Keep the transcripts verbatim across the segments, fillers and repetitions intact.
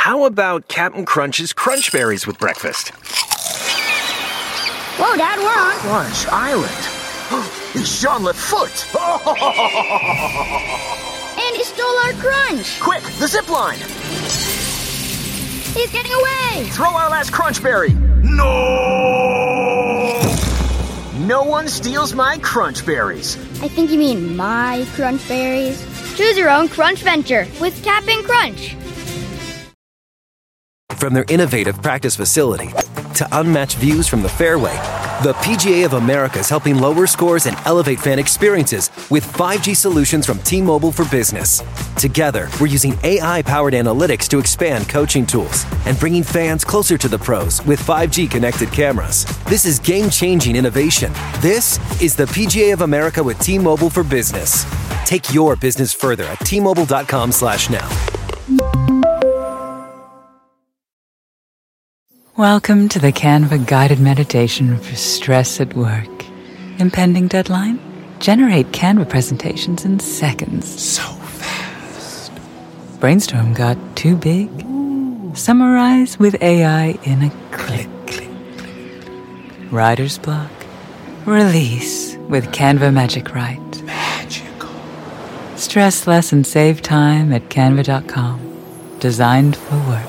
How about Captain Crunch's Crunch Berries with breakfast? Whoa, Dad, we're on Crunch Island. It's Jean-Luc Foot. And he stole our crunch. Quick, the zip line. He's getting away. Throw our last Crunch Berry. No! No one steals my Crunch Berries. I think you mean my Crunch Berries. Choose your own Crunch venture with Cap'n Crunch. From their innovative practice facility to unmatched views from the fairway, the P G A of America is helping lower scores and elevate fan experiences with five G solutions from T-Mobile for Business. Together, we're using A I-powered analytics to expand coaching tools and bringing fans closer to the pros with five G connected cameras. This is game-changing innovation. This is the P G A of America with T-Mobile for Business. Take your business further at T Mobile dot com slash now. Welcome to the Canva guided meditation for stress at work. Impending deadline? Generate Canva presentations in seconds. So fast. Brainstorm got too big? Ooh. Summarize with A I in a click. click, click. Writer's block? Release with Canva Magic Write. Magical. Stress less and save time at canva dot com. Designed for work.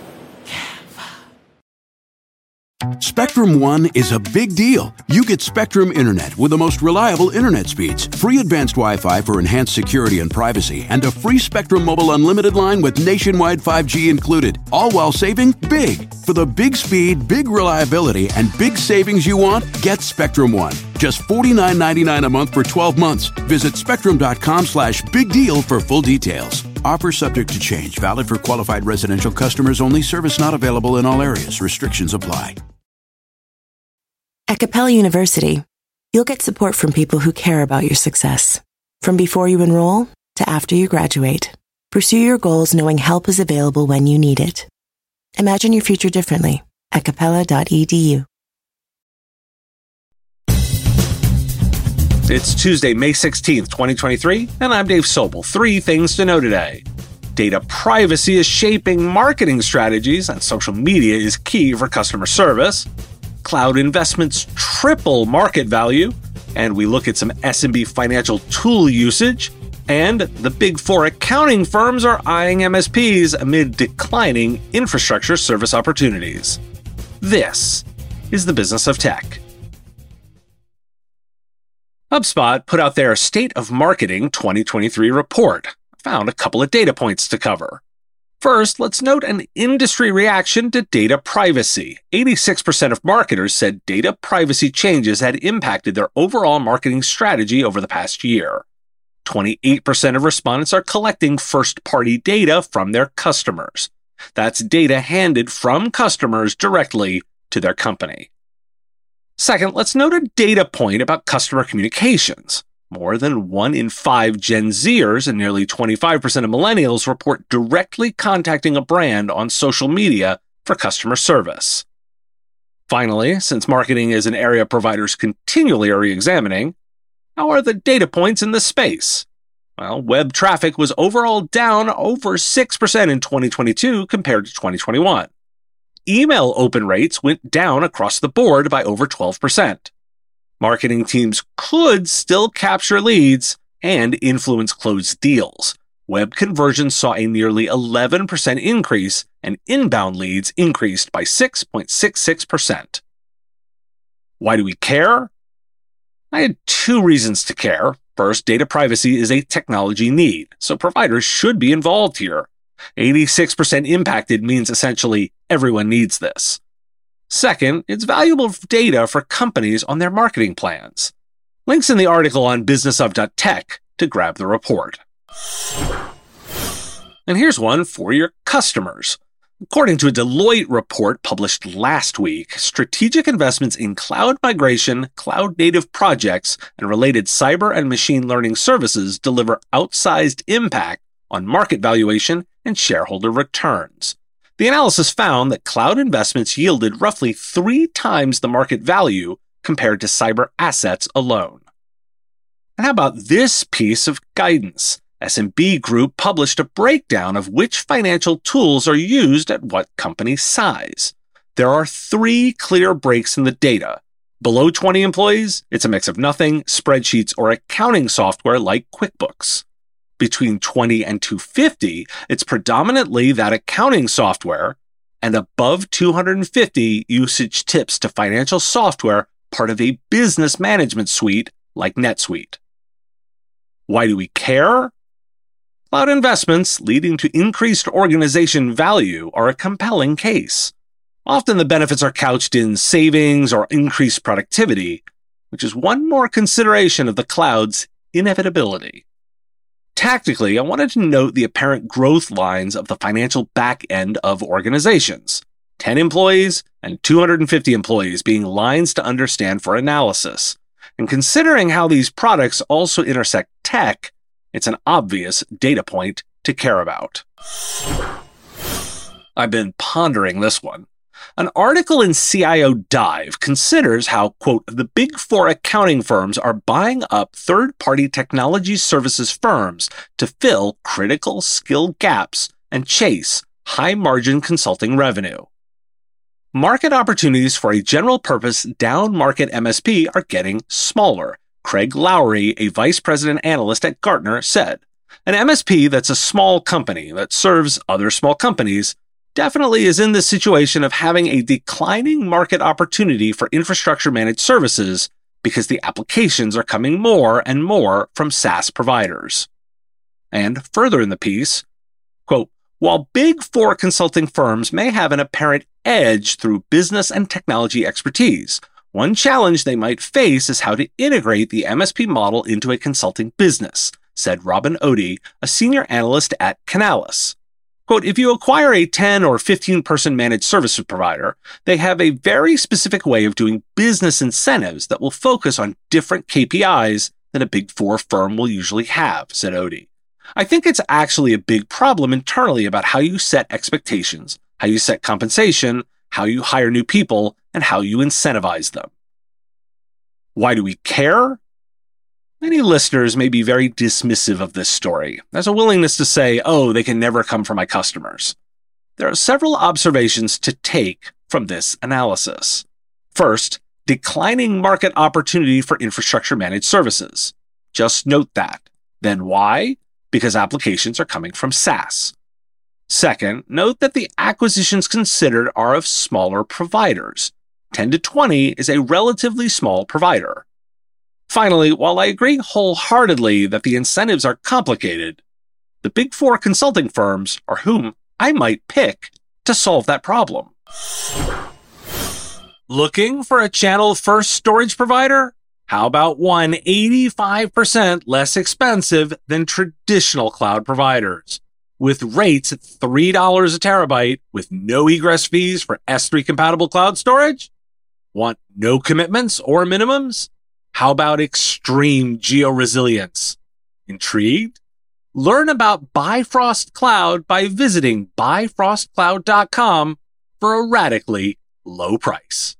Spectrum One is a big deal. You get Spectrum Internet with the most reliable internet speeds, free advanced Wi-Fi for enhanced security and privacy, and a free Spectrum Mobile Unlimited line with nationwide five G included, all while saving big. For the big speed, big reliability, and big savings you want, get Spectrum One. Just forty-nine ninety-nine a month for twelve months. Visit spectrum dot com slash big deal for full details. Offer subject to change. Valid for qualified residential customers only. Service not available in all areas. Restrictions apply. At Capella University, you'll get support from people who care about your success. From before you enroll to after you graduate, pursue your goals knowing help is available when you need it. Imagine your future differently at capella dot e d u. It's Tuesday, May sixteenth, twenty twenty-three, and I'm Dave Sobel. Three things to know today. Data privacy is shaping marketing strategies, and social media is key for customer service. Cloud investments triple market value, and we look at some S M B financial tool usage. And the big four accounting firms are eyeing M S Ps amid declining infrastructure service opportunities. This is the business of tech. HubSpot put out their State of Marketing twenty twenty-three report. Found a couple of data points to cover. First, let's note an industry reaction to data privacy. eighty-six percent of marketers said data privacy changes had impacted their overall marketing strategy over the past year. twenty-eight percent of respondents are collecting first-party data from their customers. That's data handed from customers directly to their company. Second, let's note a data point about customer communications. More than one in five Gen Zers and nearly twenty-five percent of millennials report directly contacting a brand on social media for customer service. Finally, since marketing is an area providers continually are re-examining, how are the data points in this space? Well, web traffic was overall down over six percent in twenty twenty-two compared to twenty twenty-one. Email open rates went down across the board by over twelve percent. Marketing teams could still capture leads and influence closed deals. Web conversions saw a nearly eleven percent increase, and inbound leads increased by six point six six percent. Why do we care? I had two reasons to care. First, data privacy is a technology need, so providers should be involved here. eighty-six percent impacted means essentially everyone needs this. Second, it's valuable data for companies on their marketing plans. Links in the article on business of dot tech to grab the report. And here's one for your customers. According to a Deloitte report published last week, strategic investments in cloud migration, cloud-native projects, and related cyber and machine learning services deliver outsized impact on market valuation and shareholder returns. The analysis found that cloud investments yielded roughly three times the market value compared to cyber assets alone. And how about this piece of guidance? S and P Group published a breakdown of which financial tools are used at what company size. There are three clear breaks in the data. Below twenty employees, it's a mix of nothing, spreadsheets, or accounting software like QuickBooks. Between twenty and two hundred fifty, it's predominantly that accounting software, and above two hundred fifty, usage tips to financial software, part of a business management suite like NetSuite. Why do we care? Cloud investments leading to increased organization value are a compelling case. Often the benefits are couched in savings or increased productivity, which is one more consideration of the cloud's inevitability. Tactically, I wanted to note the apparent growth lines of the financial back end of organizations. ten employees and two hundred fifty employees being lines to understand for analysis. And considering how these products also intersect tech, it's an obvious data point to care about. I've been pondering this one. An article in C I O Dive considers how, quote, the big four accounting firms are buying up third-party technology services firms to fill critical skill gaps and chase high-margin consulting revenue. Market opportunities for a general-purpose down-market M S P are getting smaller. Craig Lowry, a vice president analyst at Gartner, said, an M S P that's a small company that serves other small companies definitely is in the situation of having a declining market opportunity for infrastructure managed services because the applications are coming more and more from SaaS providers. And further in the piece, quote, while big four consulting firms may have an apparent edge through business and technology expertise, one challenge they might face is how to integrate the M S P model into a consulting business, said Robin Odie, a senior analyst at Canalys. Quote, if you acquire a ten or fifteen person managed services provider, they have a very specific way of doing business incentives that will focus on different K P Is than a big four firm will usually have, said Odie. I think it's actually a big problem internally about how you set expectations, how you set compensation, how you hire new people, and how you incentivize them. Why do we care? Many listeners may be very dismissive of this story. There's a willingness to say, oh, they can never come from my customers. There are several observations to take from this analysis. First, declining market opportunity for infrastructure managed services. Just note that. Then why? Because applications are coming from SaaS. Second, note that the acquisitions considered are of smaller providers. ten to twenty is a relatively small provider. Finally, while I agree wholeheartedly that the incentives are complicated, the big four consulting firms are whom I might pick to solve that problem. Looking for a channel-first storage provider? How about one eighty-five percent less expensive than traditional cloud providers? With rates at three dollars a terabyte with no egress fees for S three compatible cloud storage? Want no commitments or minimums? How about extreme geo-resilience? Intrigued? Learn about Bifrost Cloud by visiting bifrost cloud dot com for a radically low price.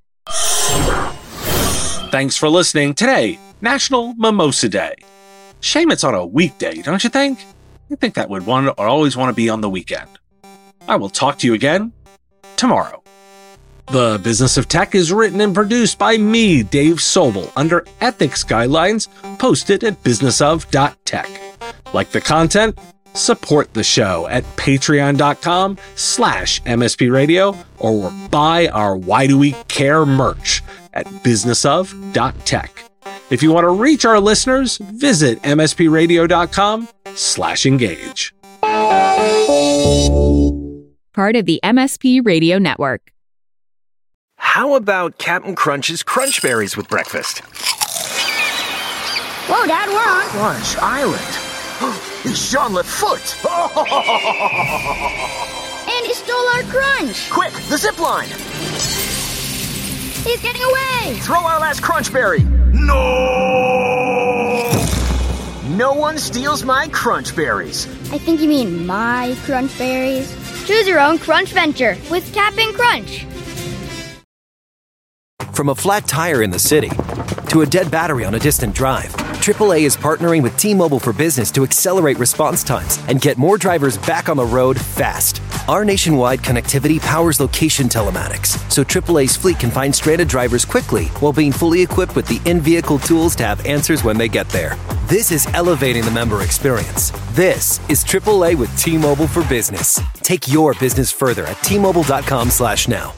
Thanks for listening. Today, National Mimosa Day. Shame it's on a weekday, don't you think? You'd think that would want or always want to be on the weekend. I will talk to you again tomorrow. The Business of Tech is written and produced by me, Dave Sobel, under ethics guidelines posted at business of dot tech. Like the content? Support the show at patreon.com slash mspradio or buy our Why Do We Care merch at business of dot tech. If you want to reach our listeners, visit mspradio.com slash engage. Part of the M S P Radio Network. How about Captain Crunch's Crunch Berries with breakfast? Whoa, Dad, we're on Crunch Island. It's Jean-Luc Foot. And he stole our crunch. Quick, the zip line. He's getting away. Throw our last crunch berry. No! No one steals my crunch berries. I think you mean my crunch berries. Choose your own crunch venture with Captain Crunch. From a flat tire in the city to a dead battery on a distant drive, triple A is partnering with T-Mobile for Business to accelerate response times and get more drivers back on the road fast. Our nationwide connectivity powers location telematics, so triple A's fleet can find stranded drivers quickly while being fully equipped with the in-vehicle tools to have answers when they get there. This is elevating the member experience. This is triple A with T-Mobile for Business. Take your business further at T Mobile dot com slash now.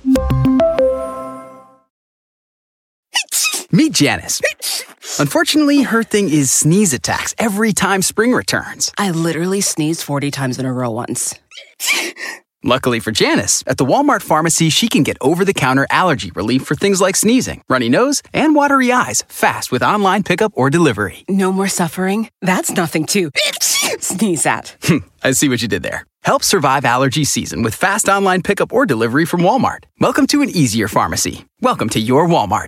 Meet Janice. Unfortunately, her thing is sneeze attacks every time spring returns. I literally sneezed forty times in a row once. Luckily for Janice, at the Walmart pharmacy, she can get over-the-counter allergy relief for things like sneezing, runny nose, and watery eyes fast with online pickup or delivery. No more suffering? That's nothing to sneeze at. I see what you did there. Help survive allergy season with fast online pickup or delivery from Walmart. Welcome to an easier pharmacy. Welcome to your Walmart.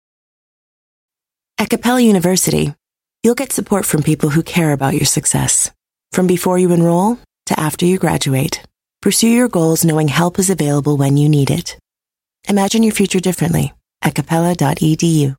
At Capella University, you'll get support from people who care about your success. From before you enroll to after you graduate, pursue your goals knowing help is available when you need it. Imagine your future differently at capella dot e d u.